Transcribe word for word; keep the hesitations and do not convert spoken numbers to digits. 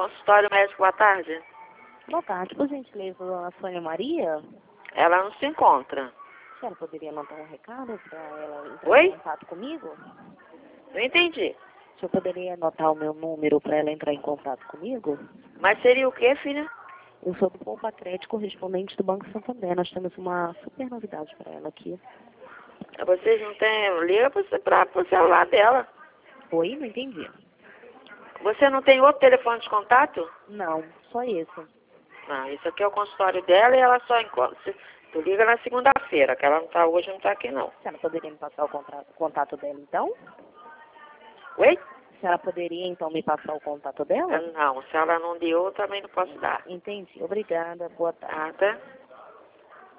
consultório médico, boa tarde. Boa tarde, por gentileza, a Sônia Maria. Ela não se encontra. A senhora poderia mandar um recado para ela entrar Oi? em contato comigo? Não entendi. O senhor poderia anotar o meu número para ela entrar em contato comigo? Mas seria o quê, filha? Eu sou do Poupa Crédito, correspondente do Banco Santander. Nós temos uma super novidade para ela aqui. Vocês não têm... Liga para o celular dela. Oi? Não entendi. Você não tem outro telefone de contato? Não, só esse. Não, isso aqui é o consultório dela e ela só encontra... se- Tu liga na segunda-feira, que ela não tá hoje, não tá aqui não. A senhora poderia me passar o contato, contato dela, então? Oi? A senhora poderia, então, me passar o contato dela? Não, se ela não deu, eu também não posso dar. Entendi. Obrigada. Boa tarde. Nada.